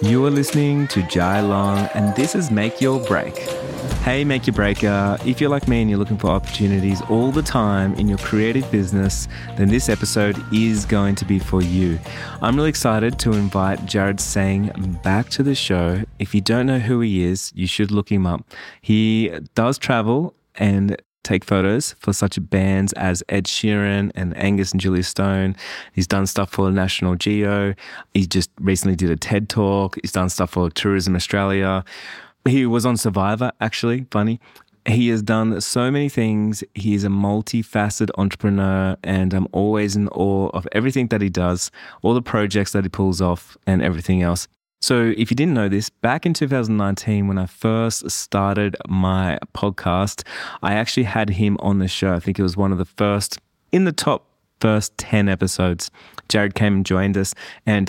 You are listening to Jai Long, and this is Make Your Break. Hey, Make Your Breaker. If you're like me and you're looking for opportunities all the time in your creative business, then this episode is going to be for you. I'm really excited to invite Jared Sang back to the show. If you don't know who he is, you should look him up. He does travel and take photos for such bands as Ed Sheeran and Angus and Julia Stone. He's done stuff for National Geo. He just recently did a TED Talk. He's done stuff for Tourism Australia. He was on Survivor, actually, funny. He has done so many things. He's a multifaceted entrepreneur, and I'm always in awe of everything that he does, all the projects that he pulls off and everything else. So if you didn't know this, back in 2019, when I first started my podcast, I actually had him on the show. I think it was one of the first, in the top first 10 episodes. Jared came and joined us, and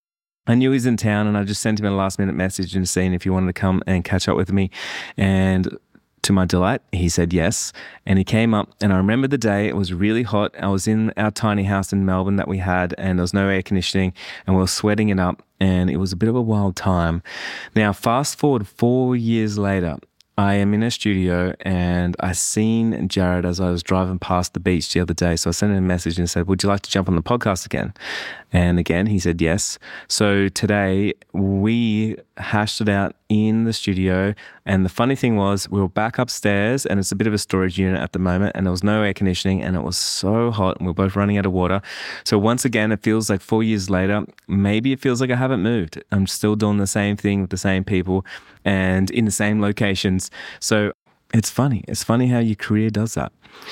I knew he was in town, and I just sent him a last minute message and seeing if he wanted to come and catch up with me. And to my delight, he said yes. And he came up, and I remember the day. It was really hot. I was in our tiny house in Melbourne that we had, and there was no air conditioning, and we were sweating it up, and it was a bit of a wild time. Now, fast forward 4 years later, I am in a studio, and I seen Jared as I was driving past the beach the other day. So I sent him a message and said, would you like to jump on the podcast again? And again, he said yes. So today we hashed it out in the studio. And the funny thing was, we were back upstairs, and it's a bit of a storage unit at the moment, and there was no air conditioning, and it was so hot, and we were both running out of water. So once again, it feels like 4 years later, maybe it feels like I haven't moved. I'm still doing the same thing with the same people and in the same locations. So it's funny. It's funny how your career does that.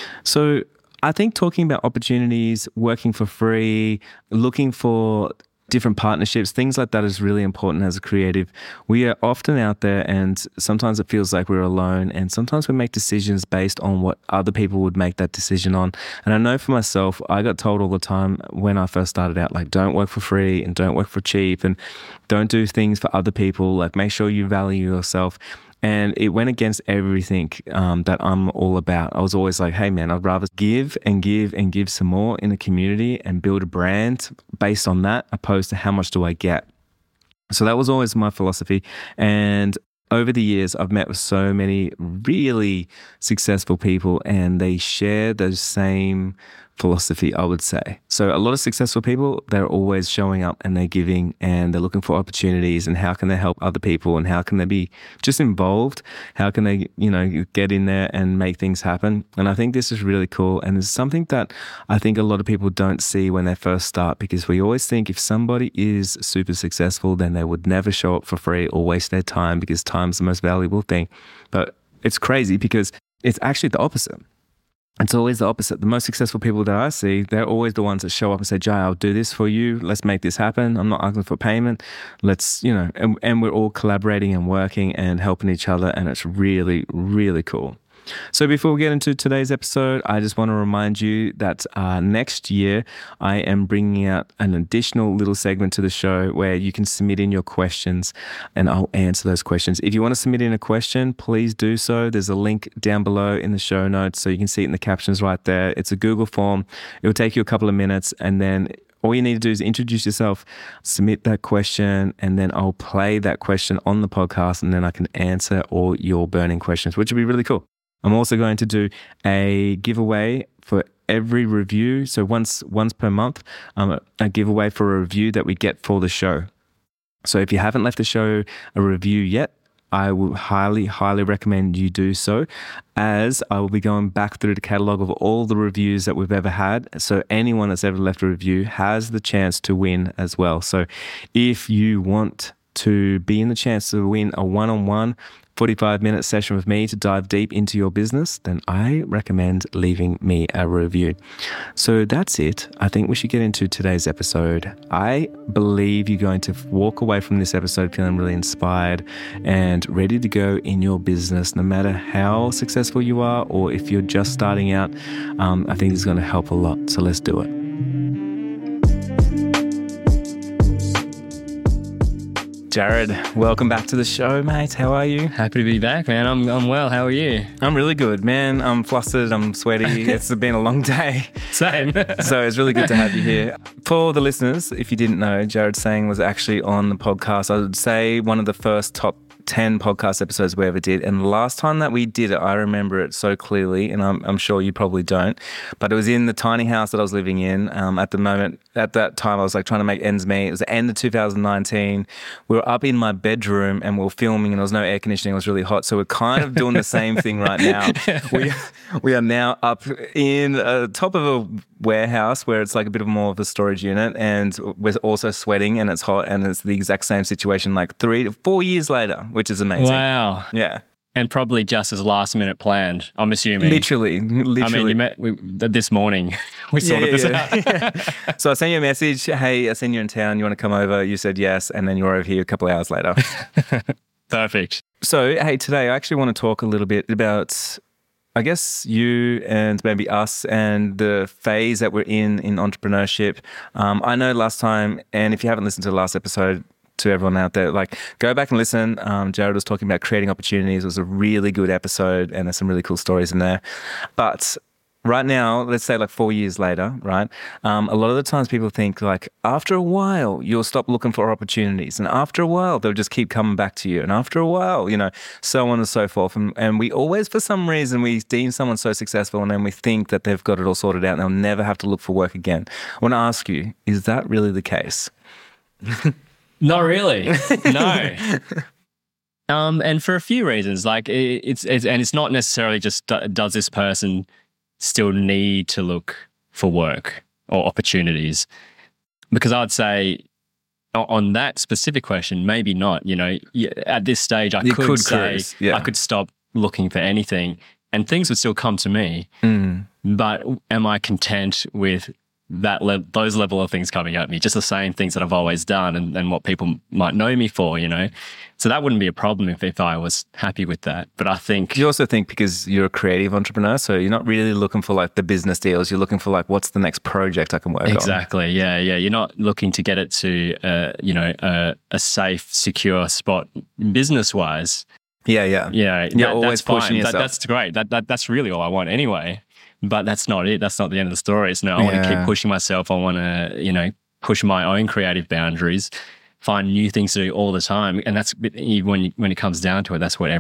So I think talking about opportunities, working for free, looking for different partnerships, things like that is really important as a creative. We are often out there, and sometimes it feels like we're alone, and sometimes we make decisions based on what other people would make that decision on. And I know for myself, I got told all the time when I first started out, like, don't work for free and don't work for cheap and don't do things for other people. Like, make sure you value yourself. And it went against everything that I'm all about. I was always like, hey man, I'd rather give and give and give some more in the community and build a brand based on that, opposed to how much do I get. So that was always my philosophy. And over the years, I've met with so many really successful people, and they share those same philosophy, I would say. So a lot of successful people, they're always showing up and they're giving, and they're looking for opportunities, and how can they help other people, and how can they be just involved? How can they, get in there and make things happen? And I think this is really cool. And it's something that I think a lot of people don't see when they first start, because we always think if somebody is super successful, then they would never show up for free or waste their time, because time's the most valuable thing. But it's crazy, because it's actually the opposite. It's always the opposite. The most successful people that I see, they're always the ones that show up and say, Jai, I'll do this for you. Let's make this happen. I'm not asking for payment. Let's, and we're all collaborating and working and helping each other. And it's really, really cool. So before we get into today's episode, I just want to remind you that next year I am bringing out an additional little segment to the show where you can submit in your questions, and I'll answer those questions. If you want to submit in a question, please do so. There's a link down below in the show notes, so you can see it in the captions right there. It's a Google form. It will take you a couple of minutes, and then all you need to do is introduce yourself, submit that question, and then I'll play that question on the podcast, and then I can answer all your burning questions, which will be really cool. I'm also going to do a giveaway for every review. So once per month, a giveaway for a review that we get for the show. So if you haven't left the show a review yet, I will highly, highly recommend you do so, as I will be going back through the catalog of all the reviews that we've ever had. So anyone that's ever left a review has the chance to win as well. So if you want to be in the chance to win a one-on-one 45-minute session with me to dive deep into your business, then I recommend leaving me a review. So that's it. I think we should get into today's episode. I believe you're going to walk away from this episode feeling really inspired and ready to go in your business, no matter how successful you are or if you're just starting out. I think it's going to help a lot. So let's do it. Jared, welcome back to the show, mate. How are you? Happy to be back, man. I'm well. How are you? I'm really good, man. I'm flustered. I'm sweaty. It's been a long day. Same. So it's really good to have you here. For the listeners, if you didn't know, Jared Sang was actually on the podcast. I would say one of the first top 10 podcast episodes we ever did. And the last time that we did it, I remember it so clearly, and I'm sure you probably don't, but it was in the tiny house that I was living in. At that time, I was like trying to make ends meet. It was the end of 2019. We were up in my bedroom and we were filming, and there was no air conditioning. It was really hot. So we're kind of doing the same thing right now. We are now up in top of a warehouse where it's like a bit of more of a storage unit, and we're also sweating and it's hot, and it's the exact same situation like 3 to 4 years later, which is amazing. Wow. Yeah. And probably just as last minute planned, I'm assuming. Literally. I mean, this morning we sorted this out. So I sent you a message, hey, I seen you in town, you want to come over? You said yes, and then you were over here a couple of hours later. Perfect. So, hey, today I actually want to talk a little bit about, I guess, you and maybe us and the phase that we're in entrepreneurship. I know last time, and if you haven't listened to the last episode, to everyone out there, like, go back and listen. Jared was talking about creating opportunities. It was a really good episode, and there's some really cool stories in there. But right now, let's say like 4 years later, right? A lot of the times people think like after a while, you'll stop looking for opportunities. And after a while, they'll just keep coming back to you. And after a while, so on and so forth. And we always, for some reason, we deem someone so successful and then we think that they've got it all sorted out and they'll never have to look for work again. I want to ask you, is that really the case? Not really. No. And for a few reasons, like it's not necessarily just does this person still need to look for work or opportunities? Because I'd say on that specific question, maybe not. At this stage, I could say I could stop looking for anything and things would still come to me. But am I content with those level of things coming at me, just the same things that I've always done and what people might know me for, So that wouldn't be a problem if I was happy with that. But I think... You also think because you're a creative entrepreneur, so you're not really looking for like the business deals, you're looking for like, what's the next project I can work on? Exactly, yeah. You're not looking to get it to, a safe, secure spot business-wise. Yeah. You're always pushing yourself. That's great. That's really all I want anyway. But that's not it. That's not the end of the story. It's no, I want to keep pushing myself. I want to, push my own creative boundaries, find new things to do all the time. And that's when it comes down to it, that's what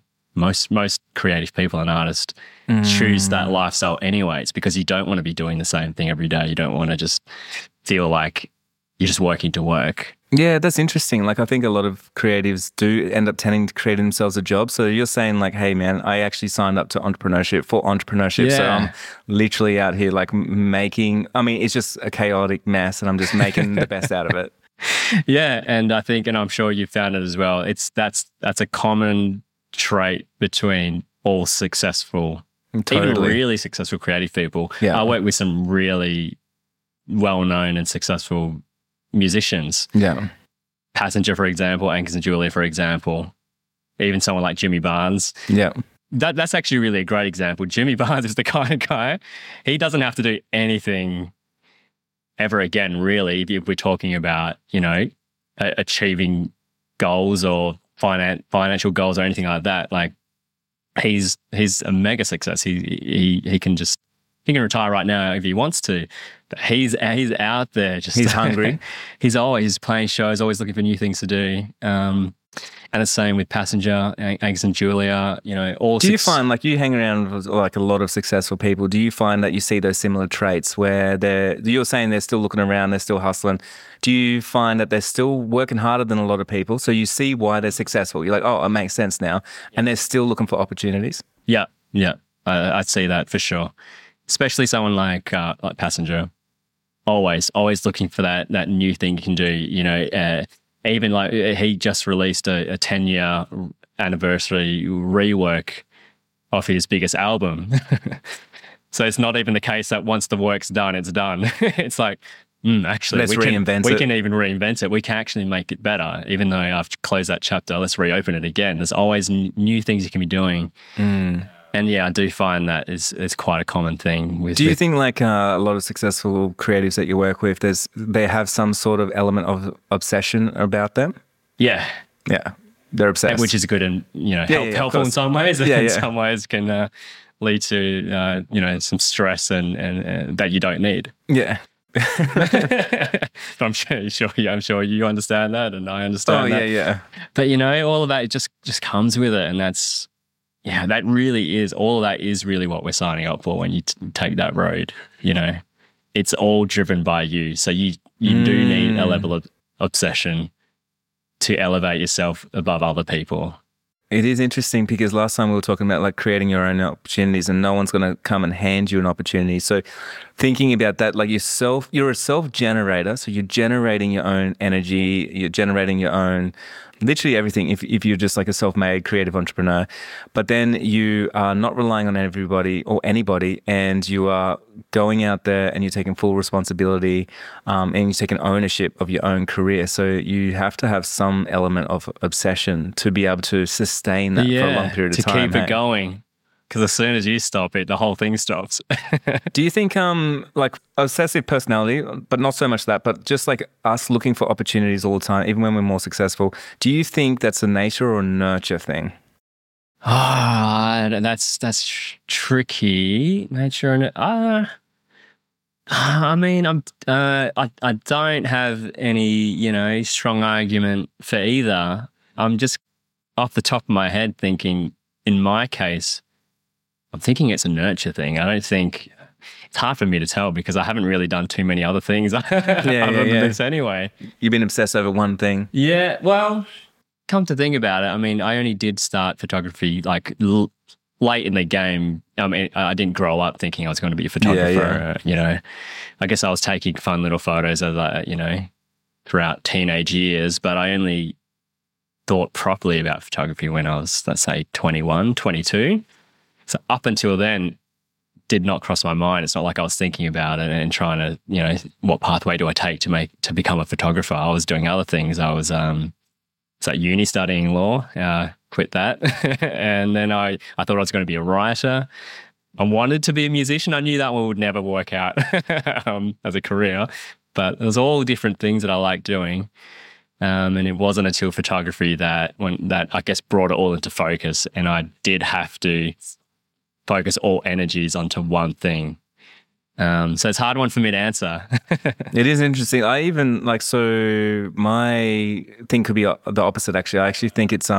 most creative people and artists choose that lifestyle anyway. It's because you don't want to be doing the same thing every day. You don't want to just feel like you're just working to work. Yeah, that's interesting. Like, I think a lot of creatives do end up tending to create themselves a job. So you're saying like, hey man, I actually signed up to entrepreneurship. Yeah. So I'm literally out here like it's just a chaotic mess and I'm just making the best out of it. Yeah. And I think, and I'm sure you found it as well, that's a common trait between all successful, even really successful creative people. Yeah. I work with some really well-known and successful musicians. Yeah. Passenger, for example, Angus and Julia, for example, even someone like Jimmy Barnes. Yeah. That's actually really a great example. Jimmy Barnes is the kind of guy, he doesn't have to do anything ever again, really, if we're talking about, achieving goals or financial goals or anything like that. Like, he's a mega success. He can retire right now if he wants to, but he's out there. He's hungry. He's always playing shows, always looking for new things to do. And the same with Passenger, Angus and Julia. Do you find like you hang around with like a lot of successful people? Do you find that you see those similar traits where you're saying they're still looking around, they're still hustling? Do you find that they're still working harder than a lot of people? So you see why they're successful. You're like, oh, it makes sense now, and they're still looking for opportunities. Yeah. I'd see that for sure. Especially someone like Passenger, always looking for that new thing you can do. Even like he just released a 10-year anniversary rework of his biggest album. So it's not even the case that once the work's done, it's done. It's like, actually, we can even reinvent it. We can actually make it better. Even though I've closed that chapter, let's reopen it again. There's always new things you can be doing. And yeah, I do find that is quite a common thing. Do you think like a lot of successful creatives that you work with, they have some sort of element of obsession about them? Yeah. Yeah. They're obsessed. Which is good and, of helpful in course. some ways. And Yeah, in yeah. some ways can lead to, some stress and that you don't need. Yeah. But I'm sure you understand that, and I understand that. Yeah. But all of that just comes with it, and that really is all of that is really what we're signing up for when you take that road. It's all driven by you, so you do need a level of obsession to elevate yourself above other people. It is interesting because last time we were talking about like creating your own opportunities, and no one's going to come and hand you an opportunity. So thinking about that, like you're a self-generator. So you're generating your own energy, you're generating your own, literally everything if you're just like a self-made creative entrepreneur. But then you are not relying on everybody or anybody, and you are going out there and you're taking full responsibility, and you're taking ownership of your own career. So you have to have some element of obsession to be able to sustain that for a long period of time. To keep it going. Because as soon as you stop it, the whole thing stops. Do you think like obsessive personality, but not so much that, but just like us looking for opportunities all the time, even when we're more successful, do you think that's a nature or nurture thing? That's tricky. Nature and I mean, I don't have any strong argument for either. I'm just off the top of my head thinking, in my case, I'm thinking it's a nurture thing. I don't think it's hard for me to tell because I haven't really done too many other things other than this anyway. You've been obsessed over one thing. Yeah, well, come to think about it, I mean, I only did start photography like late in the game. I mean, I didn't grow up thinking I was going to be a photographer. I guess I was taking fun little photos as throughout teenage years, but I only thought properly about photography when I was, let's say, 21, 22. So up until then, did not cross my mind. It's not like I was thinking about it and trying to, what pathway do I take to become a photographer? I was doing other things. I was at uni studying law, quit that. And then I thought I was going to be a writer. I wanted to be a musician. I knew that one would never work out as a career, but there's all different things that I like doing. And it wasn't until photography that I guess brought it all into focus, and I did have to focus all energies onto one thing. So it's a hard one for me to answer. It is interesting. I even so my thing could be the opposite actually. I actually think it's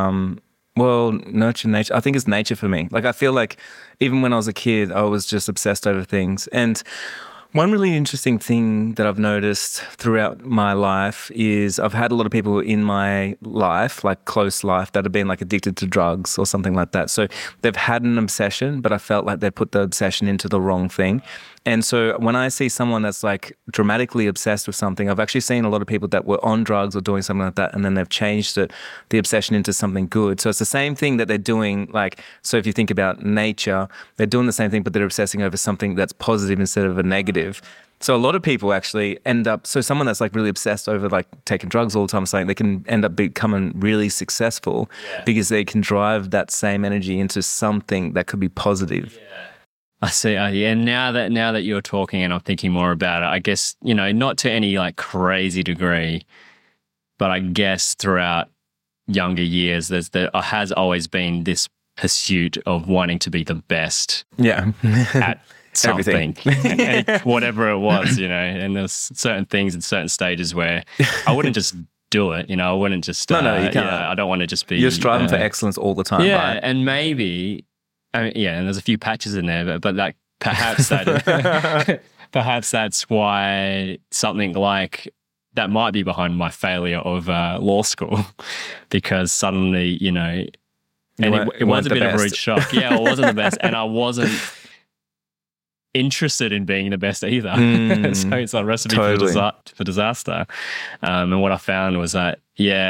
nurture, nature. I think it's nature for me. Like I feel like even when I was a kid, I was just obsessed over things. And one really interesting thing that I've noticed throughout my life is I've had a lot of people in my life, like close life, that have been like addicted to drugs or something like that. So they've had an obsession, but I felt like they put the obsession into the wrong thing. And so when I see someone that's like dramatically obsessed with something, I've actually seen a lot of people that were on drugs or doing something like that, and then they've changed the obsession into something good. So it's the same thing that they're doing. Like, so if you think about nature, they're doing the same thing, but they're obsessing over something that's positive instead of a negative. So a lot of people actually end up, so someone that's like really obsessed over like taking drugs all the time, saying they can end up becoming really successful because they can drive that same energy into something that could be positive. Yeah. I see. And now that you're talking and I'm thinking more about it, I guess, not to any like crazy degree, but I guess throughout younger years, there has always been this pursuit of wanting to be the best at something, whatever it was, and there's certain things in certain stages where I wouldn't just do it, I wouldn't just, no, you can't. I don't want to just be. You're striving for excellence all the time. Yeah. Right? And maybe, and there's a few patches in there, but like perhaps that's why something like that might be behind my failure of law school, because suddenly, it was a bit of a rude shock. Yeah, it wasn't the best, and I wasn't interested in being the best either. So it's a recipe for disaster. And what I found was that,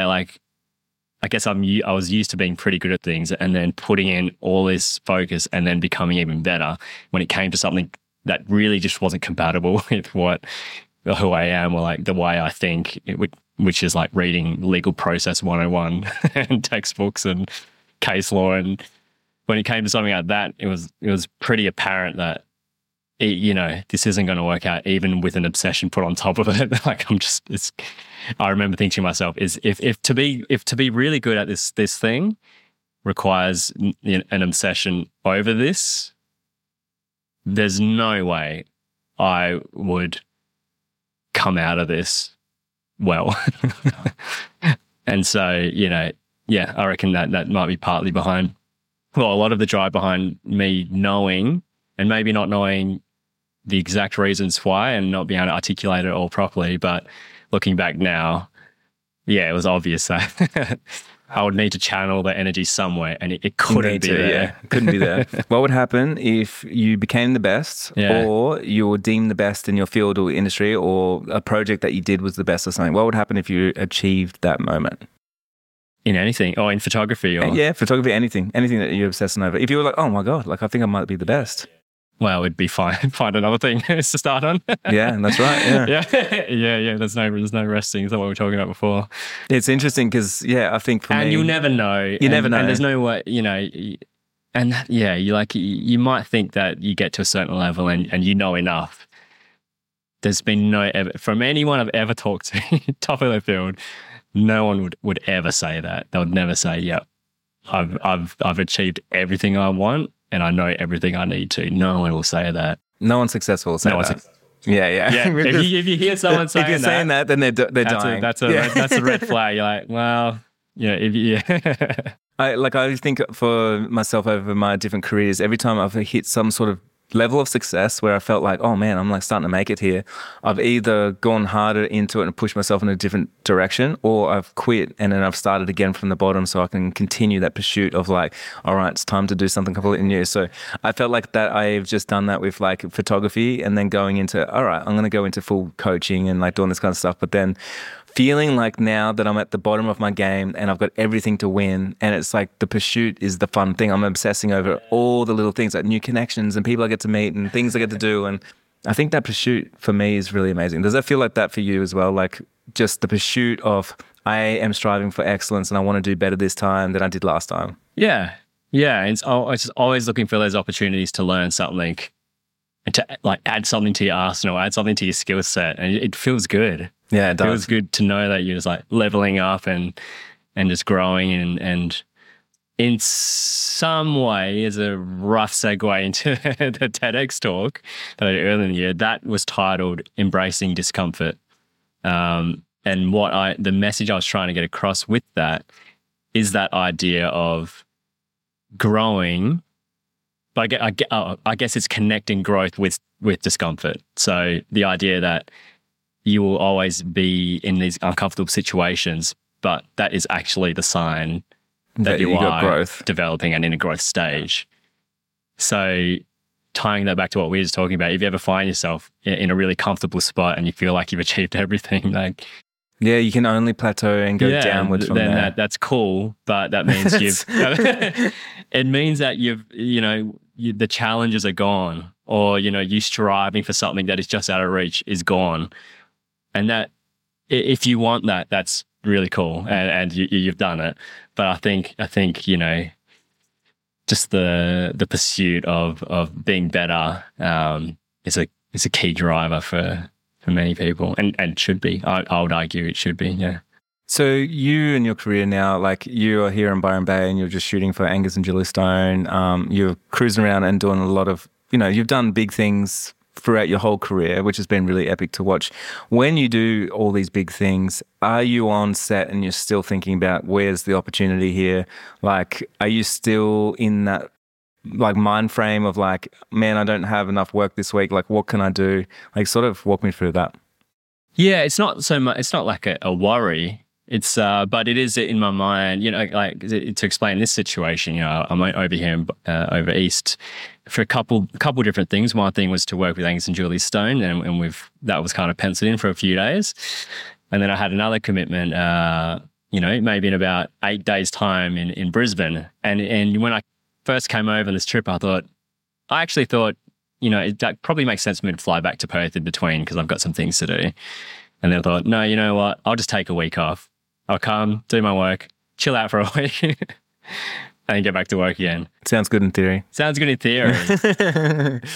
I guess I was used to being pretty good at things, and then putting in all this focus and then becoming even better when it came to something that really just wasn't compatible with who I am or like the way I think, which is like reading Legal Process 101 and textbooks and case law. And when it came to something like that, it was pretty apparent that this isn't going to work out even with an obsession put on top of it. Like I remember thinking to myself, if to be really good at this thing requires an obsession over this, there's no way I would come out of this well. And so, I reckon that might be partly behind, a lot of the drive behind me knowing and maybe not knowing the exact reasons why and not being able to articulate it all properly. But looking back now, it was obvious that I would need to channel the energy somewhere, and it couldn't be there. Yeah, couldn't be there. What would happen if you became the best, or you were deemed the best in your field or industry, or a project that you did was the best or something? What would happen if you achieved that moment? In anything, or in photography, or photography, anything that you're obsessing over. If you were like, oh my God, like I think I might be the best. Well, it'd be fine. Find another thing to start on. Yeah, that's right. Yeah. There's no resting. Is that what we were talking about before? It's interesting because, I think for me, and you'll never know. You never know. And there's no way, you might think that you get to a certain level and you know enough. There's been from anyone I've ever talked to, top of their field, no one would ever say that. They would never say, "Yep, I've achieved everything I want." And I know everything I need to. No one will say that. No one's successful will say that. Yeah. If you hear someone saying that, if you're saying that, then they're dying. That's a red flag. You're like, well, I think for myself over my different careers, every time I've hit some sort of level of success where I felt like, oh man, I'm like starting to make it here, I've either gone harder into it and pushed myself in a different direction, or I've quit and then I've started again from the bottom so I can continue that pursuit of like, all right, it's time to do something completely new. So I felt like that I've just done that with like photography, and then going into, all right, I'm going to go into full coaching and like doing this kind of stuff. But then feeling like now that I'm at the bottom of my game and I've got everything to win, and it's like the pursuit is the fun thing. I'm obsessing over all the little things, like new connections and people I get to meet and things I get to do. And I think that pursuit for me is really amazing. Does that feel like that for you as well? Like just the pursuit of, I am striving for excellence and I want to do better this time than I did last time. Yeah. It's just always looking for those opportunities to learn something and to like add something to your arsenal, add something to your skill set. And it feels good. Yeah, it does. It feels good to know that you're just like leveling up and just growing. And in some way, as a rough segue into the TEDx talk that I did earlier in the year, that was titled Embracing Discomfort. And the message I was trying to get across with that is that idea of growing, but I guess it's connecting growth with discomfort. So the idea that you will always be in these uncomfortable situations, but that is actually the sign that you are growth, developing and in a growth stage. So tying that back to what we were just talking about, if you ever find yourself in a really comfortable spot and you feel like you've achieved everything, like you can only plateau and go downwards from there. That's cool, but that means it means that the challenges are gone, or you striving for something that is just out of reach is gone. And that, if you want that, that's really cool, and you've done it. But I think just the pursuit of being better is a key driver for many people, and should be. I would argue it should be. Yeah. So you and your career now, like you are here in Byron Bay, and you're just shooting for Angus and Julie Stone. You're cruising around and doing a lot of, you've done big things throughout your whole career, which has been really epic to watch. When you do all these big things, are you on set and you're still thinking about where's the opportunity here? Like, are you still in that like mind frame of like, man, I don't have enough work this week. Like, what can I do? Like, sort of walk me through that. Yeah, it's not so much. It's not like a worry. It's but it is in my mind. To explain this situation. I'm over here over east for a couple different things. One thing was to work with Angus and Julie Stone, and that was kind of penciled in for a few days. And then I had another commitment, maybe in about 8 days' time in Brisbane. And when I first came over on this trip, I actually thought, that probably makes sense for me to fly back to Perth in between because I've got some things to do. And then I thought, no, you know what? I'll just take a week off. I'll come, do my work, chill out for a week, and then get back to work again. Sounds good in theory. Sounds good in theory.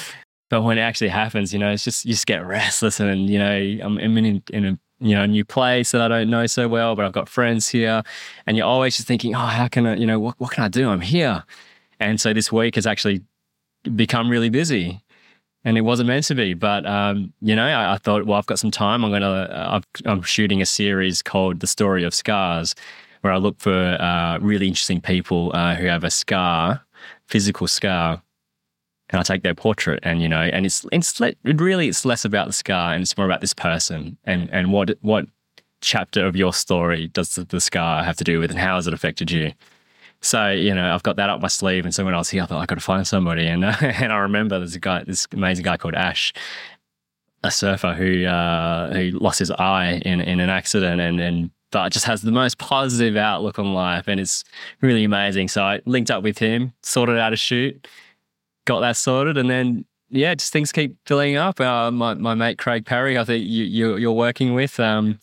But when it actually happens, it's just, you just get restless, and, I'm in a, new place that I don't know so well, but I've got friends here, and you're always just thinking, oh, how can I, what can I do? I'm here. And so this week has actually become really busy, and it wasn't meant to be. But, I thought, well, I've got some time. I'm shooting a series called The Story of Scars, where I look for really interesting people who have a scar, physical scar, and I take their portrait, and it's less about the scar, and it's more about this person, and what chapter of your story does the scar have to do with, and how has it affected you? So I've got that up my sleeve, and so when I was here, I thought I got to find somebody, and and I remember there's this amazing guy called Ash, a surfer who lost his eye in an accident, but just has the most positive outlook on life, and it's really amazing. So I linked up with him, sorted out a shoot. Got that sorted, and then just things keep filling up. My mate Craig Parry, I think you're working with.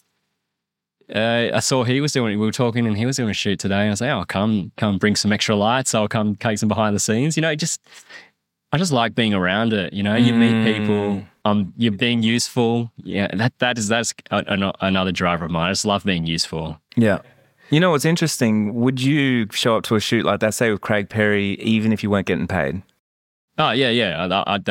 I saw he was doing. We were talking, and he was doing a shoot today. And I was like, "Oh, come bring some extra lights. I'll come take some behind the scenes." I just like being around it. You meet people. You're being useful. Yeah, that's another driver of mine. I just love being useful. Yeah. What's interesting? Would you show up to a shoot like that, say with Craig Parry, even if you weren't getting paid? Oh, yeah.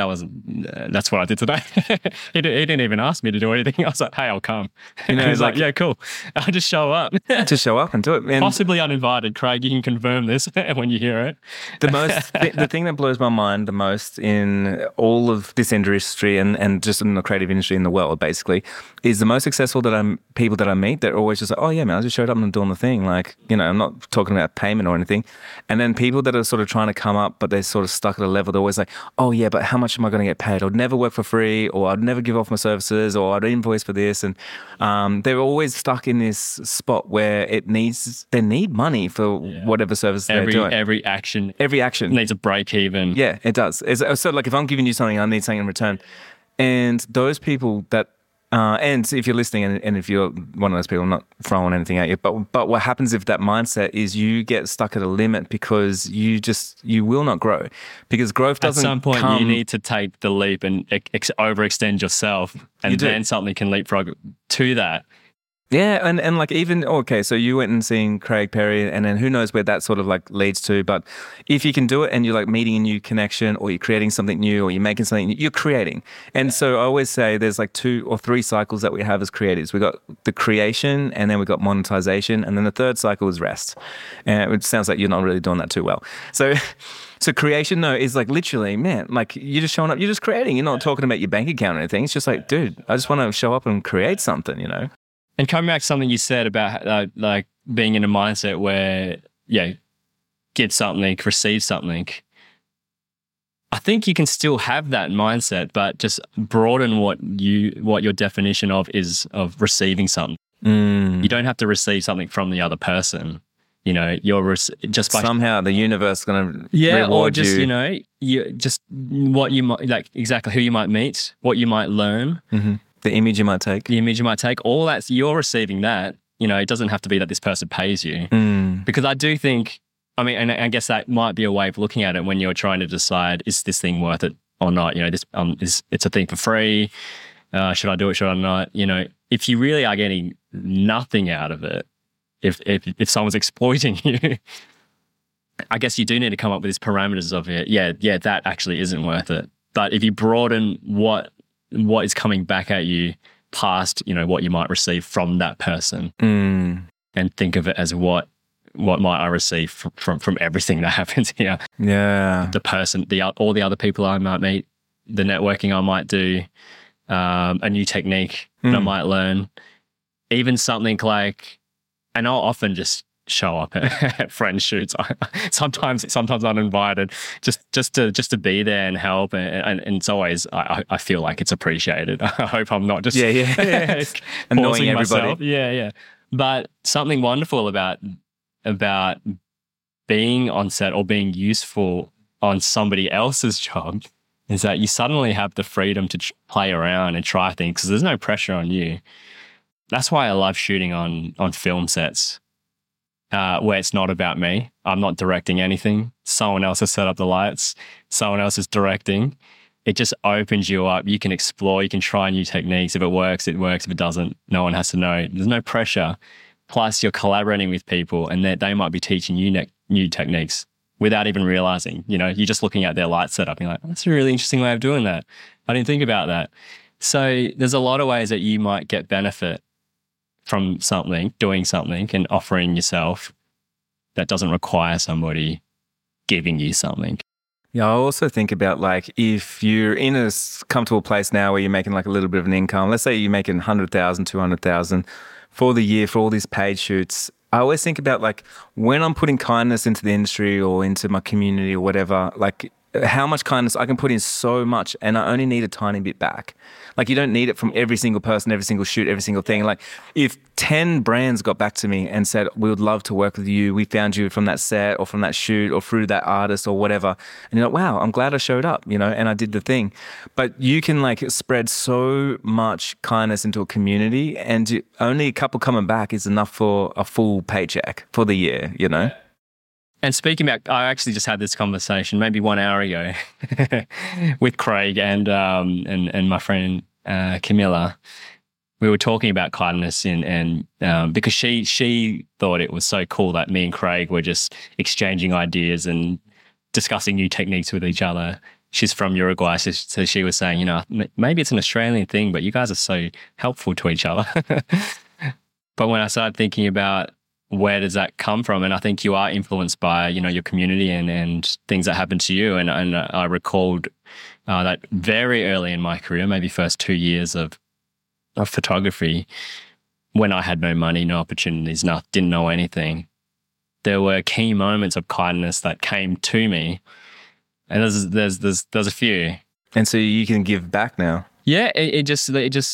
That's what I did today. He didn't even ask me to do anything. I was like, hey, I'll come. He's like, yeah, cool. I'll just show up. Just show up and do it. And possibly uninvited, Craig. You can confirm this when you hear it. The thing that blows my mind the most in all of this industry and just in the creative industry in the world, basically, is the most successful people that I meet, they're always just like, oh, yeah, man, I just showed up and I'm doing the thing. Like, I'm not talking about payment or anything. And then people that are sort of trying to come up, but they're sort of stuck at a level, they're always like, oh yeah, but how much am I going to get paid? I'd never work for free, or I'd never give off my services, or I'd invoice for this. And they're always stuck in this spot where they need money for whatever service they're doing. Every action needs a break even. Yeah, it does. So like if I'm giving you something, I need something in return. And those people that and if you're listening and if you're one of those people, I'm not throwing anything at you, but what happens if that mindset is you get stuck at a limit because you will not grow, because growth doesn't come. At some point you need to take the leap and overextend yourself, and then something can leapfrog to that. Yeah, and like even, okay, so you went and seen Craig Parry, and then who knows where that sort of like leads to, but if you can do it and you're like meeting a new connection, or you're creating something new, or you're making something new, you're creating. And so I always say there's like 2 or 3 cycles that we have as creatives. We got the creation, and then we got monetization, and then the third cycle is rest. And it sounds like you're not really doing that too well. So creation, though, is like literally, man, like you're just showing up, you're just creating. You're not talking about your bank account or anything. It's just like, dude, I just want to show up and create something, And coming back to something you said about like being in a mindset where, give something, receive something. I think you can still have that mindset, but just broaden what your definition of is of receiving something. You don't have to receive something from the other person. You're just by somehow the universe is going to reward or just you. You just what you might like, exactly who you might meet, what you might learn. Mm-hmm. The image you might take. All that's, you're receiving that. It doesn't have to be that this person pays you. Because I do think, and I guess that might be a way of looking at it when you're trying to decide, is this thing worth it or not? It's a thing for free. Should I do it? Should I not? If you really are getting nothing out of it, if someone's exploiting you, I guess you do need to come up with these parameters of it. Yeah, that actually isn't worth it. But if you broaden what is coming back at you past, what you might receive from that person, and think of it as what might I receive from everything that happens here. Yeah. The person, all the other people I might meet, the networking I might do, a new technique that I might learn, even something like, and I'll often just show up at friend shoots. sometimes uninvited, just to be there and help, and it's always, I feel like it's appreciated. I hope I'm not just annoying everybody. Myself. Yeah. But something wonderful about being on set or being useful on somebody else's job is that you suddenly have the freedom to play around and try things because there's no pressure on you. That's why I love shooting on film sets. Where it's not about me. I'm not directing anything. Someone else has set up the lights. Someone else is directing. it just opens you up. You can explore, you can try new techniques. If it works, it works. If it doesn't, no one has to know. There's no pressure. Plus, you're collaborating with people and they might be teaching you new techniques without even realizing. You know, you're just looking at their light setup and you're like, that's a really interesting way of doing that. I didn't think about that. So there's a lot of ways that you might get benefit from something, doing something and offering yourself that doesn't require somebody giving you something. Yeah, I also think about like if you're in a comfortable place now where you're making like a little bit of an income, let's say you're making 100,000, 200,000 for the year for all these paid shoots. I always think about like when I'm putting kindness into the industry or into my community or whatever, like how much kindness I can put in so much and I only need a tiny bit back. Like you don't need it from every single person, every single shoot, every single thing. Like if 10 brands got back to me and said, we would love to work with you. We found you from that set or from that shoot or through that artist or whatever. And you're like, wow, I'm glad I showed up, you know, and I did the thing. But you can like spread so much kindness into a community and only a couple coming back is enough for a full paycheck for the year, you know? And speaking about, I actually just had this conversation maybe 1 hour ago with Craig and my friend Camilla. We were talking about kindness and because she thought it was so cool that me and Craig were just exchanging ideas and discussing new techniques with each other. She's from Uruguay, so she was saying, you know, maybe it's an Australian thing, but you guys are so helpful to each other. But when I started thinking about where does that come from? And I think you are influenced by, you know, your community and things that happen to you. And I recalled that very early in my career, maybe first 2 years of photography, when I had no money, no opportunities, didn't know anything. There were key moments of kindness that came to me. And there's a few. And so you can give back now. Yeah, it just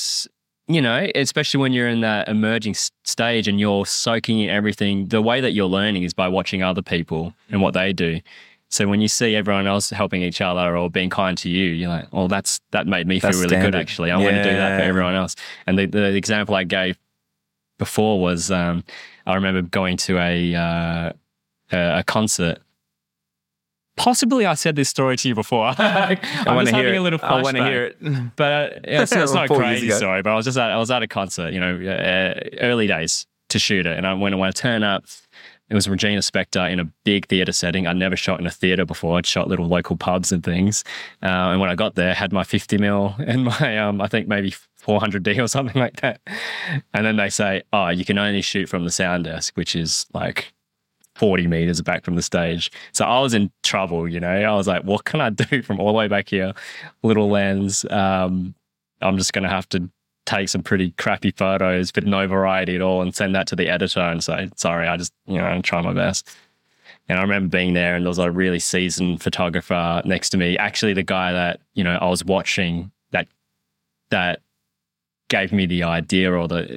you know, especially when you're in that emerging stage and you're soaking in everything, the way that you're learning is by watching other people and what they do. So when you see everyone else helping each other or being kind to you, you're like, oh, that made me feel really good, actually. I want to do that for everyone else. And the example I gave before was I remember going to a concert. Possibly I said this story to you before. I'm just having a little flashback. I want to hear it. But it's not a crazy story, but I was at a concert, you know, early days to shoot it. And when I turn up, it was Regina Spektor in a big theatre setting. I'd never shot in a theatre before. I'd shot little local pubs and things. And when I got there, I had my 50mm and my, I think maybe 400D or something like that. And then they say, oh, you can only shoot from the sound desk, which is like 40 meters back from the stage. So I was in trouble, you know. I was like, what can I do from all the way back here? Little lens. I'm just going to have to take some pretty crappy photos, but no variety at all, and send that to the editor and say, sorry, I just, you know, try my best. And I remember being there and there was a really seasoned photographer next to me. Actually, the guy that, you know, I was watching that gave me the idea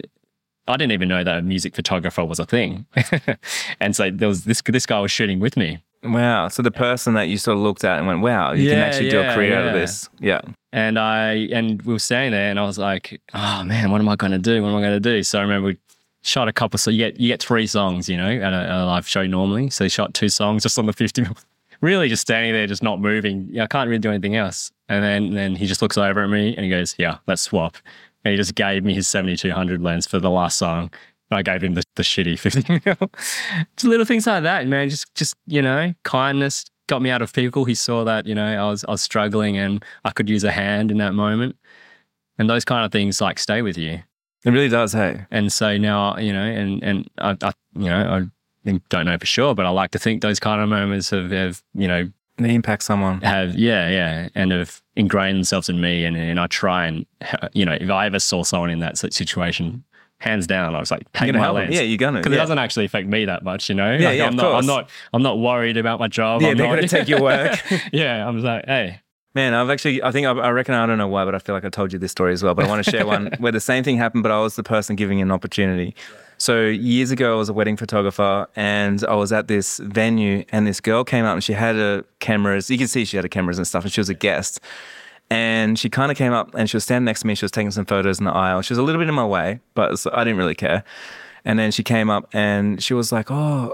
I didn't even know that a music photographer was a thing. And so there was this guy was shooting with me. Wow. So the person that you sort of looked at and went, wow, you can actually do a career out of this. Yeah. And we were standing there and I was like, oh man, what am I going to do? What am I going to do? So I remember we shot a couple. So you get 3 songs, you know, at a live show normally. So he shot 2 songs just on the 50. Really just standing there, just not moving. I can't really do anything else. And then he just looks over at me and he goes, yeah, let's swap. And he just gave me his 7200 lens for the last song. I gave him the shitty 50mm. Just little things like that, man. Just you know, kindness got me out of pickle. He saw that, you know, I was struggling and I could use a hand in that moment. And those kind of things like stay with you. It really does, hey. And so now, you know, and I you know, I don't know for sure, but I like to think those kind of moments have you know, they impact someone. And have ingrained themselves in me. And I try and, you know, if I ever saw someone in that situation, hands down, I was like, take my lens. Yeah, you're going to. Because it doesn't actually affect me that much, you know? Yeah, like, I'm not worried about my job. Yeah, they're going to take your work. Yeah, I'm just like, hey. Man, I reckon, I don't know why, but I feel like I told you this story as well, but I want to share one where the same thing happened, but I was the person giving an opportunity. So years ago, I was a wedding photographer and I was at this venue and this girl came up and she had her cameras. You can see she had her cameras and stuff and she was a guest. And she kind of came up and she was standing next to me. She was taking some photos in the aisle. She was a little bit in my way, but I didn't really care. And then she came up and she was like, oh,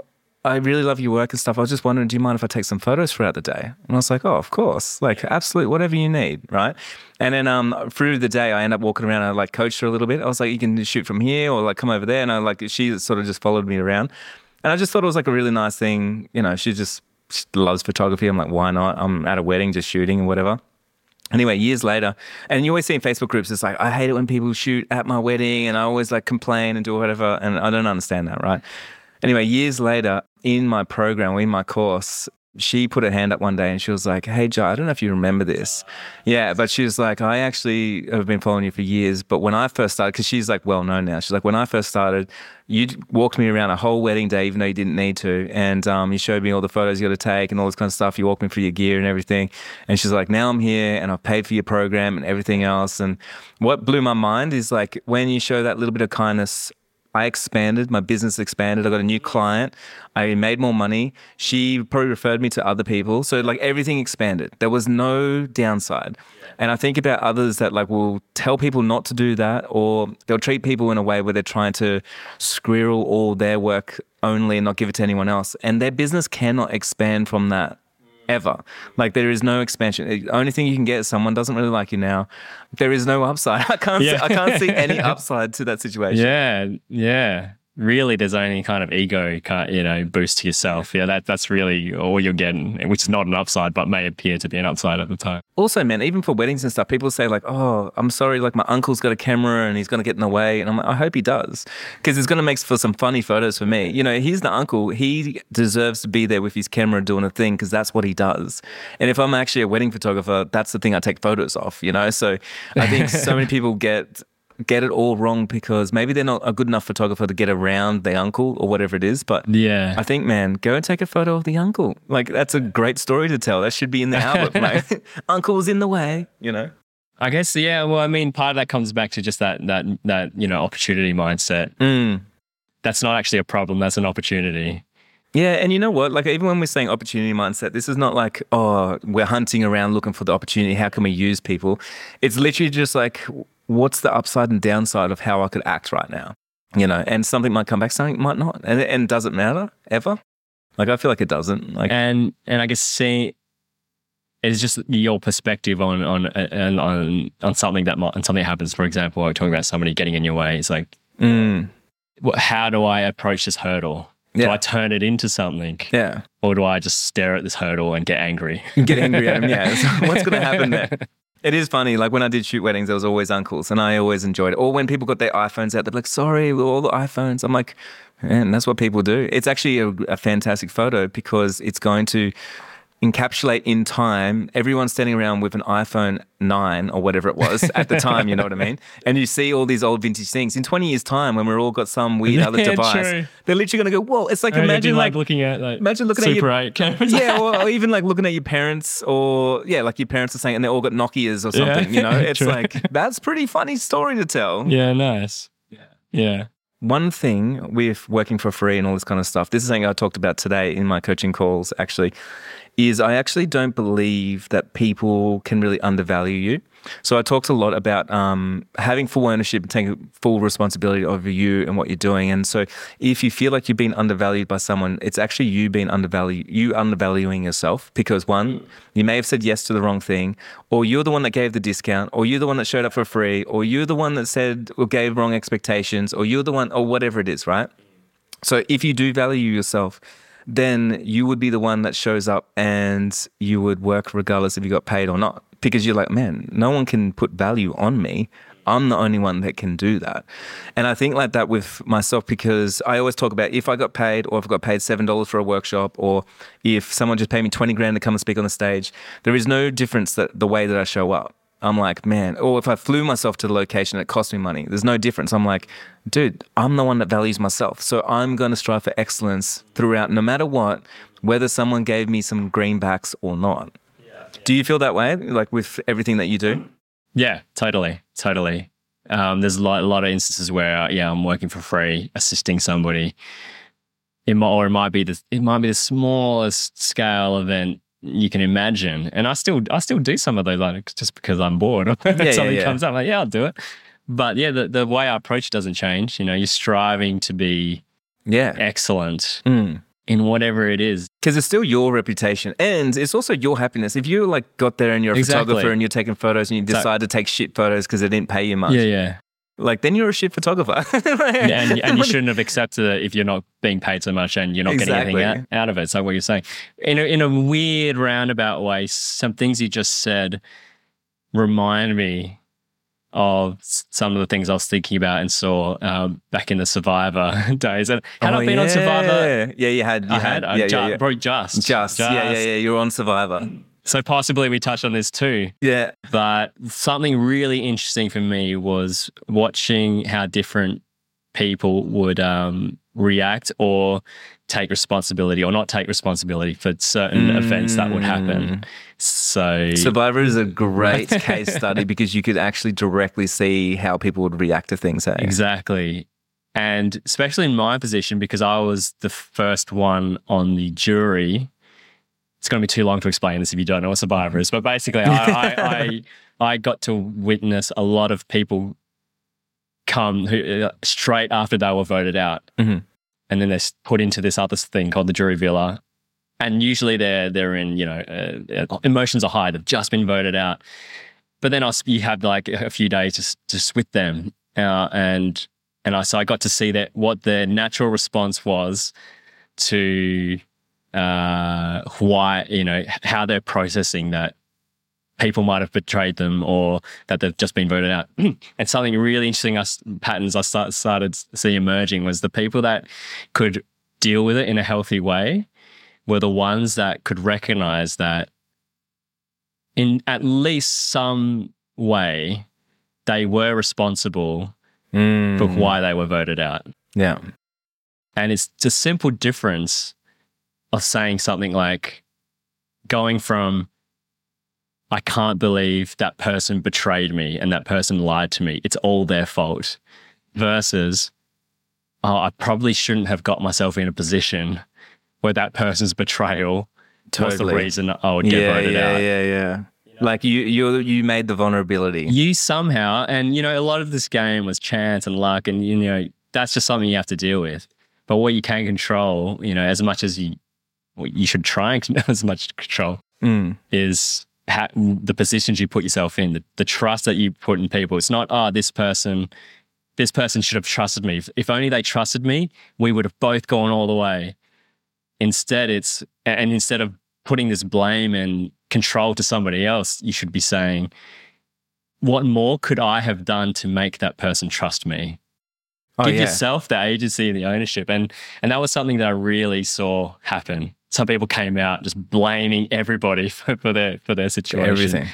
I really love your work and stuff. I was just wondering, do you mind if I take some photos throughout the day? And I was like, oh, of course. Like, absolutely, whatever you need, right? And then through the day, I end up walking around and I like coached her a little bit. I was like, you can shoot from here or like come over there. And she sort of just followed me around. And I just thought it was like a really nice thing. You know, she loves photography. I'm like, why not? I'm at a wedding just shooting and whatever. Anyway, years later, and you always see in Facebook groups, it's like, I hate it when people shoot at my wedding and I always like complain and do whatever. And I don't understand that, right? Anyway, years later, in my program, or in my course, she put her hand up one day and she was like, hey, Jai, I don't know if you remember this. Yeah, but she was like, I actually have been following you for years. But when I first started, because she's like well known now, she's like, when I first started, you walked me around a whole wedding day, even though you didn't need to. And you showed me all the photos you got to take and all this kind of stuff. You walked me through your gear and everything. And she's like, now I'm here and I've paid for your program and everything else. And what blew my mind is like when you show that little bit of kindness, I expanded, my business expanded. I got a new client. I made more money. She probably referred me to other people. So like everything expanded. There was no downside. And I think about others that like will tell people not to do that, or they'll treat people in a way where they're trying to squirrel all their work only and not give it to anyone else. And their business cannot expand from that. Ever. Like there is no expansion. The only thing you can get is someone doesn't really like you now. There is no upside. I can't see any upside to that situation. Yeah. Really, there's only kind of ego, boost to yourself. Yeah, that's really all you're getting, which is not an upside, but may appear to be an upside at the time. Also, man, even for weddings and stuff, people say like, oh, I'm sorry, like my uncle's got a camera and he's going to get in the way. And I'm like, I hope he does, because it's going to make for some funny photos for me. You know, he's the uncle. He deserves to be there with his camera doing a thing because that's what he does. And if I'm actually a wedding photographer, that's the thing I take photos of, you know? So I think so many people get it all wrong because maybe they're not a good enough photographer to get around the uncle or whatever it is. But yeah, I think, man, go and take a photo of the uncle. Like that's a great story to tell. That should be in the album, mate. Uncle's in the way, you know? I guess, yeah. Well, I mean, part of that comes back to just that opportunity mindset. That's not actually a problem. That's an opportunity. Yeah, and you know what? Like even when we're saying opportunity mindset, this is not like, oh, we're hunting around looking for the opportunity. How can we use people? It's literally just like, what's the upside and downside of how I could act right now? You know, and something might come back, something might not. And does it matter ever? Like I feel like it doesn't. Like and I guess it's just your perspective on something something happens. For example, we're talking about somebody getting in your way. It's like, how do I approach this hurdle? Do I turn it into something? Yeah. Or do I just stare at this hurdle and get angry? Get angry at him, yeah. So what's going to happen there? It is funny. Like when I did shoot weddings, there was always uncles and I always enjoyed it. Or when people got their iPhones out, they're like, sorry, with all the iPhones. I'm like, man, that's what people do. It's actually a fantastic photo because it's going to encapsulate in time everyone standing around with an iPhone 9 or whatever it was at the time, you know what I mean? And you see all these old vintage things. In 20 years' time, when we're all got some weird other device, they're literally going to go, whoa, it's like imagine like looking at Super 8 cameras. Yeah, or even like looking at your parents or like your parents are saying, and they all got Nokias or something, you know? It's like, that's pretty funny story to tell. Yeah, nice. Yeah. One thing with working for free and all this kind of stuff, this is something I talked about today in my coaching calls actually, is I actually don't believe that people can really undervalue you. So I talked a lot about having full ownership and taking full responsibility over you and what you're doing. And so if you feel like you've been undervalued by someone, it's actually you being undervaluing yourself because one, you may have said yes to the wrong thing, or you're the one that gave the discount, or you're the one that showed up for free, or you're the one that said or gave wrong expectations, or you're the one, or whatever it is, right? So if you do value yourself, then you would be the one that shows up and you would work regardless if you got paid or not. Because you're like, man, no one can put value on me. I'm the only one that can do that. And I think like that with myself because I always talk about if I got paid or if I got paid $7 for a workshop or if someone just paid me 20 grand to come and speak on the stage, there is no difference that the way that I show up. I'm like, man, or if I flew myself to the location, it cost me money. There's no difference. I'm like, dude, I'm the one that values myself. So I'm going to strive for excellence throughout, no matter what, whether someone gave me some greenbacks or not. Do you feel that way, like with everything that you do? Yeah, totally. There's a lot of instances where, I'm working for free, assisting somebody. It might be the smallest scale event you can imagine, and I still do some of those, like just because I'm bored. Something comes up, like I'll do it. But the way I approach it doesn't change. You know, you're striving to be excellent. in whatever it is. Because it's still your reputation and it's also your happiness. If you like got there and you're a photographer and you're taking photos and you decide to take shit photos because they didn't pay you much. Yeah. Like then you're a shit photographer. and you shouldn't have accepted it if you're not being paid so much and you're not getting anything out of it. So what you're saying. In a weird roundabout way, some things you just said remind me of some of the things I was thinking about and saw back in the Survivor days. And had I been on Survivor? Yeah, you had. Probably just. Yeah. You were on Survivor. So possibly we touched on this too. Yeah. But something really interesting for me was watching how different people would react or take responsibility or not take responsibility for certain events that would happen. So Survivor is a great case study because you could actually directly see how people would react to things. Hey? Exactly. And especially in my position, because I was the first one on the jury. It's going to be too long to explain this if you don't know what Survivor is. But basically, I got to witness a lot of people come who, straight after they were voted out. Mm-hmm. And then they're put into this other thing called the jury villa. And usually they're in, emotions are high. They've just been voted out. But then you have like a few days just with them. So I got to see that what their natural response was to why, how they're processing that people might have betrayed them or that they've just been voted out. And something really interesting patterns I started to see emerging was the people that could deal with it in a healthy way were the ones that could recognize that in at least some way they were responsible for why they were voted out. Yeah. And it's just a simple difference of saying something like going from I can't believe that person betrayed me and that person lied to me. It's all their fault. Versus, I probably shouldn't have got myself in a position where that person's betrayal was the reason I would get voted out. Yeah. Like you made the vulnerability. You somehow, and a lot of this game was chance and luck, and that's just something you have to deal with. But what you can control, as much as you should try and as much control is the positions you put yourself in, the trust that you put in people. It's not, this person should have trusted me. If only they trusted me, we would have both gone all the way. Instead, instead of putting this blame and control to somebody else, you should be saying, what more could I have done to make that person trust me? Give yourself the agency and the ownership. And that was something that I really saw happen. Some people came out just blaming everybody for their situation. Everything.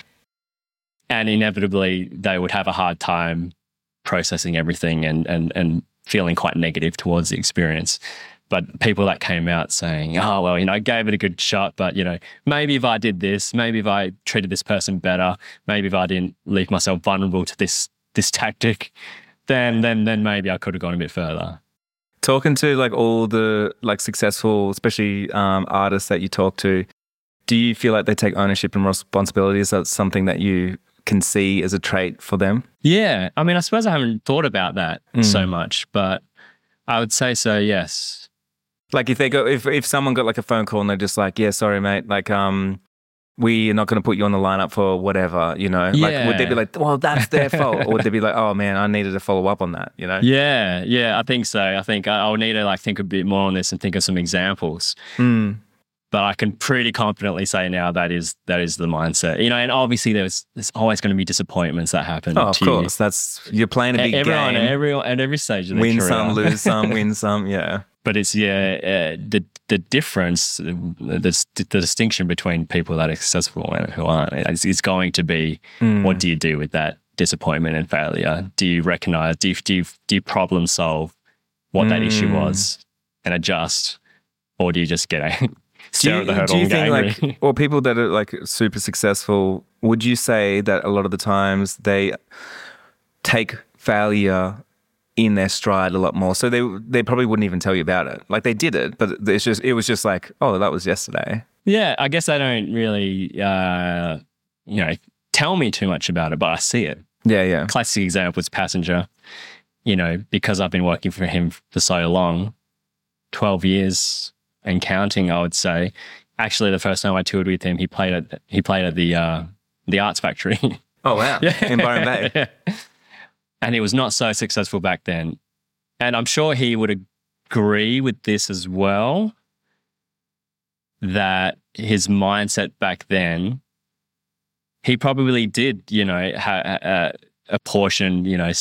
And inevitably they would have a hard time processing everything and feeling quite negative towards the experience. But people that came out saying, I gave it a good shot, but, maybe if I did this, maybe if I treated this person better, maybe if I didn't leave myself vulnerable to this tactic, then maybe I could have gone a bit further. Talking to like all the like successful, especially artists that you talk to, do you feel like they take ownership and responsibility? Is that something that you can see as a trait for them? Yeah. I mean, I suppose I haven't thought about that so much, but I would say so, yes. Like if someone got like a phone call and they're just like, yeah, sorry, mate, like we're not going to put you on the lineup for whatever, Yeah. Like would they be like, well, that's their fault? Or would they be like, oh man, I needed to follow up on that, Yeah, I think so. I think I'll need to like think a bit more on this and think of some examples. But I can pretty confidently say now that is the mindset, and obviously there's always going to be disappointments that happen. Oh, of course. You're playing a big game. Everyone at every stage of their career. Win some, lose some, win some, yeah. But it's, the difference, the distinction between people that are successful and who aren't is going to be what do you do with that disappointment and failure? Do you recognize, do you problem solve what that issue was and adjust? Or do you just get stare at the hurdle and get angry? Or people that are like super successful, would you say that a lot of the times they take failure in their stride a lot more? So they probably wouldn't even tell you about it. Like they did it, but it was just like, oh, that was yesterday. Yeah, I guess they don't really, tell me too much about it, but I see it. Yeah. Classic example is Passenger. Because I've been working for him for so long, 12 years and counting, I would say. Actually, the first time I toured with him, he played at the Arts Factory. Oh, wow. In Byron Bay. Yeah. And he was not so successful back then. And I'm sure he would agree with this as well, that his mindset back then, he probably did, apportion,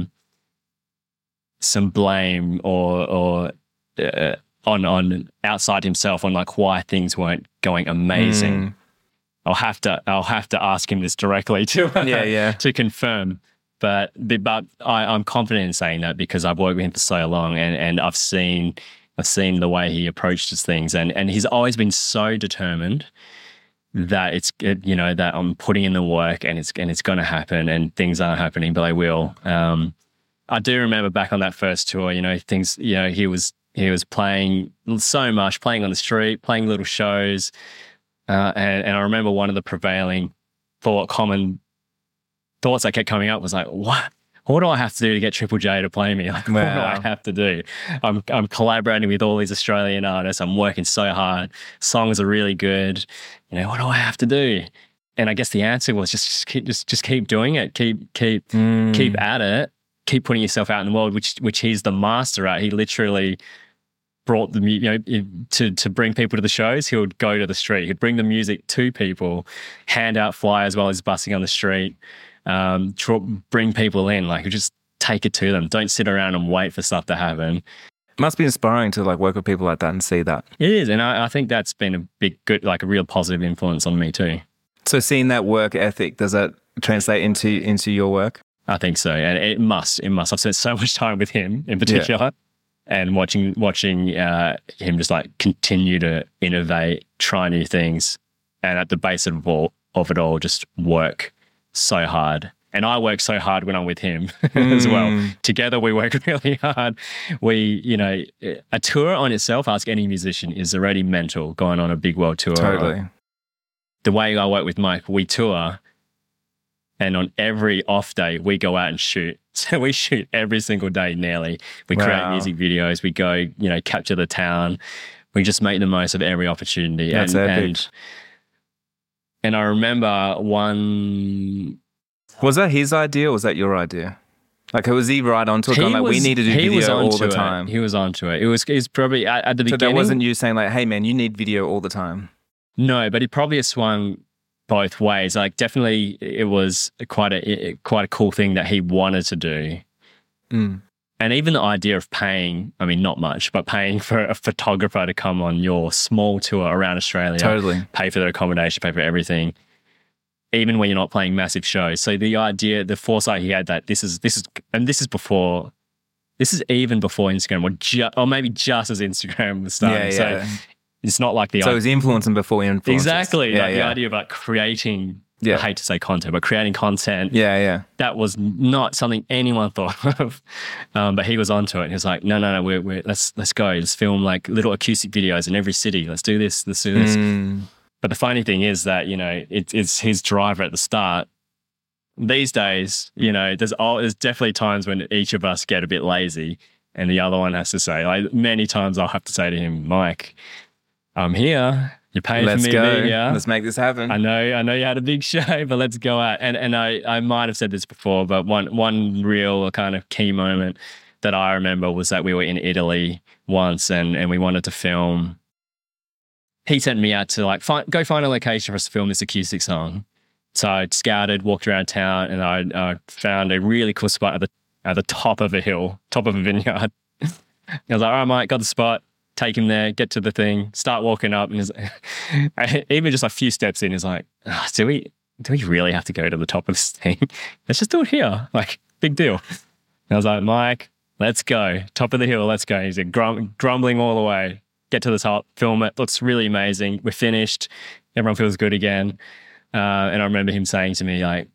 some blame or on outside himself on like why things weren't going amazing. I'll have to ask him this directly to confirm. But I'm confident in saying that because I've worked with him for so long and I've seen the way he approaches things and he's always been so determined that that I'm putting in the work and it's going to happen and things aren't happening, but they will. I do remember back on that first tour, he was playing so much, playing on the street, playing little shows. And I remember one of the prevailing common thoughts that kept coming up was like, what do I have to do to get Triple J to play me? Like, What do I have to do? I'm collaborating with all these Australian artists. I'm working so hard. Songs are really good. What do I have to do? And I guess the answer was just keep doing it. Keep at it. Keep putting yourself out in the world, which he's the master at. He literally brought to bring people to the shows. He would go to the street. He'd bring the music to people, hand out flyers while he's bussing on the street, bring people in. Like, just take it to them. Don't sit around and wait for stuff to happen. It must be inspiring to like work with people like that and see that. It is, and I think that's been a real positive influence on me too. So seeing that work ethic, does that translate into your work? I think so, and it must. I've spent so much time with him in particular, and watching him just like continue to innovate, try new things, and at the base of it all, just work so hard. And I work so hard when I'm with him as well. Together, we work really hard. A tour on itself, ask any musician, is already mental. Going on a big world tour, totally. The way I work with Mike, we tour. And on every off day, we go out and shoot. So we shoot every single day nearly. We create music videos. We go, capture the town. We just make the most of every opportunity. That's epic. And I remember one... Was that his idea or was that your idea? Like, was he right onto it? We need to do video all the time. He was onto it. It was probably at the beginning. So that wasn't you saying like, hey man, you need video all the time? No, but it probably has swung both ways. Like, definitely it was quite a cool thing that he wanted to do. And even the idea of paying, not much, but paying for a photographer to come on your small tour around Australia, totally, pay for their accommodation, pay for everything, even when you're not playing massive shows. So the idea, the foresight he had that this is even before Instagram, or maybe just as Instagram was starting. So it's not like So it was influencing before influencers. Exactly. The idea of like creating, I hate to say content, but creating content. That was not something anyone thought of. But he was onto it. And he was like, no, let's go. Let's film like little acoustic videos in every city. Let's do this. But the funny thing is that, it's his driver at the start. These days, there's definitely times when each of us get a bit lazy and the other one has to say, like, many times I'll have to say to him, Mike, I'm here. You're paying for me to be here. Let's make this happen. I know you had a big show, but let's go out. And I might have said this before, but one real kind of key moment that I remember was that we were in Italy once and we wanted to film. He sent me out to like go find a location for us to film this acoustic song. So I scouted, walked around town, and I found a really cool spot at the top of a hill, top of a vineyard. I was like, all right, Mike, got the spot. Take him there, get to the thing, start walking up. And even just a few steps in, he's like, do we really have to go to the top of this thing? Let's just do it here. Like, big deal. And I was like, Mike, let's go. Top of the hill, let's go. He's like, grumbling all the way. Get to the top, film it. Looks really amazing. We're finished. Everyone feels good again. And I remember him saying to me, like,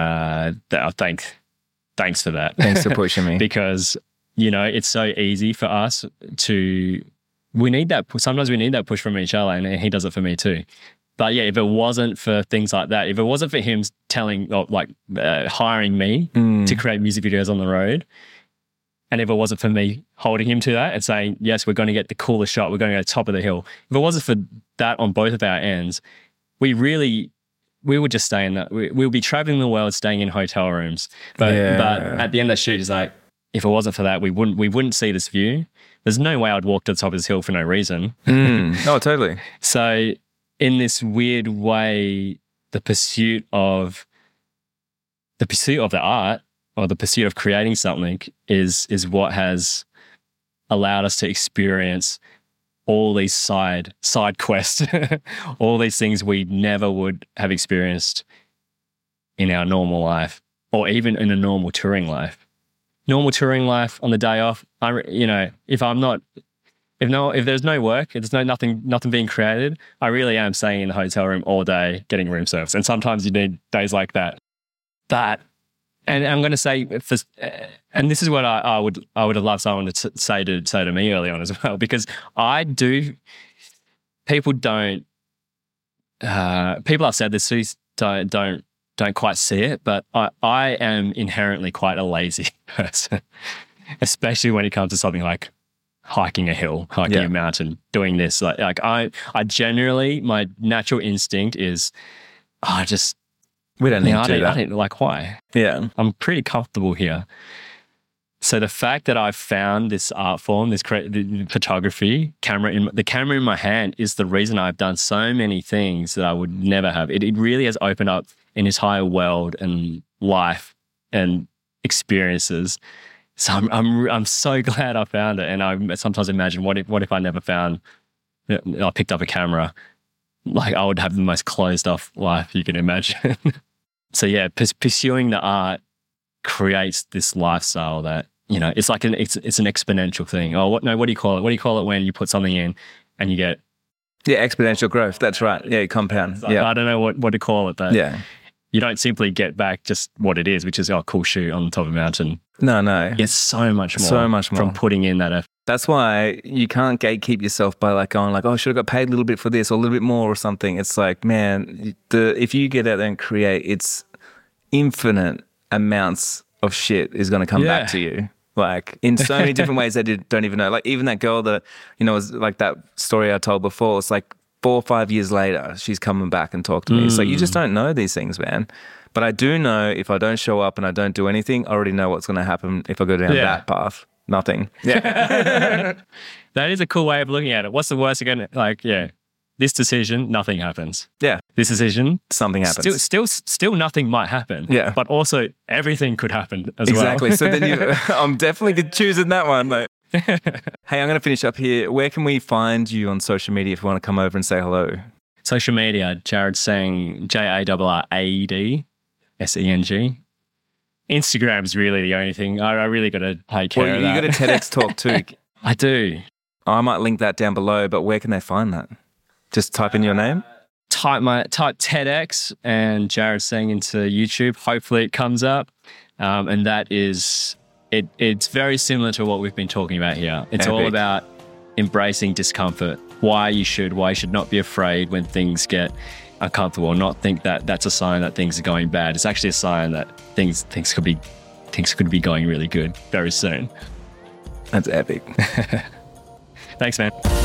thanks for that. Thanks for pushing me. Because, it's so easy for us to... We need that. Sometimes we need that push from each other, and he does it for me too. But yeah, if it wasn't for things like that, if it wasn't for him hiring me to create music videos on the road, And if it wasn't for me holding him to that and saying, yes, we're going to get the coolest shot, we're going to go to the top of the hill. If it wasn't for that on both of our ends, we would just stay in that. We would be traveling the world, staying in hotel rooms. But at the end of that shoot, it's like, if it wasn't for that, we wouldn't see this view. There's no way I'd walk to the top of this hill for no reason. Oh, totally. So in this weird way, the pursuit of the art or the pursuit of creating something is what has allowed us to experience all these side quests, all these things we never would have experienced in our normal life or even in a normal touring life. Normal touring life on the day off, if there's no work, if there's nothing being created, I really am staying in the hotel room all day getting room service. And sometimes you need days like that. And I'm going to say, and this is what I would have loved someone to say to me early on as well, because people have said this, don't quite see it, but I am inherently quite a lazy person, especially when it comes to something like hiking a hill, hiking a mountain, doing this. Like I generally, my natural instinct is, we don't need to do that. I don't like why. Yeah. I'm pretty comfortable here. So the fact that I've found this art form, the photography, the camera in my hand is the reason I've done so many things that I would never have. It really has opened up an entire world and life and experiences. So I'm so glad I found it. And I sometimes imagine what if I never found, I picked up a camera, like I would have the most closed off life you can imagine. So yeah, pursuing the art creates this lifestyle that, it's like it's an exponential thing. Oh, what do you call it? What do you call it when you put something in and you get? Yeah, exponential growth. That's right. Yeah, compound. Like, I don't know what to call it, but yeah, you don't simply get back just what it is, which is cool shoot on the top of a mountain. No. It's so much more from putting in that effort. That's why you can't gatekeep yourself by like going like, oh, should have got paid a little bit for this or a little bit more or something. It's like, man, if you get out there and create, it's infinite amounts of shit is going to come back to you. Like in so many different ways that you don't even know. Like even that girl that, was like that story I told before. It's like 4 or 5 years later, she's coming back and talked to me. It's like, you just don't know these things, man. But I do know if I don't show up and I don't do anything, I already know what's going to happen if I go down that path. Nothing. Yeah. That is a cool way of looking at it. What's the worst again? Like, this decision, nothing happens. Yeah. This decision, something happens. Still nothing might happen. Yeah. But also everything could happen as exactly. well. So then I'm definitely choosing that one. Like, hey, I'm going to finish up here. Where can we find you on social media if you want to come over and say hello? Social media, Jarrad Seng, JARRAED SENG. Instagram's really the only thing. I really got to take care of that. You got a TEDx talk too. I do. I might link that down below, but where can they find that? Just type in your name? Type TEDx and Jarrad Seng into YouTube. Hopefully it comes up. And that is, it's very similar to what we've been talking about here. It's all about embracing discomfort, why you should not be afraid when things get uncomfortable, not think that that's a sign that things are going bad. It's actually a sign that things could be going really good very soon. That's epic. Thanks, man.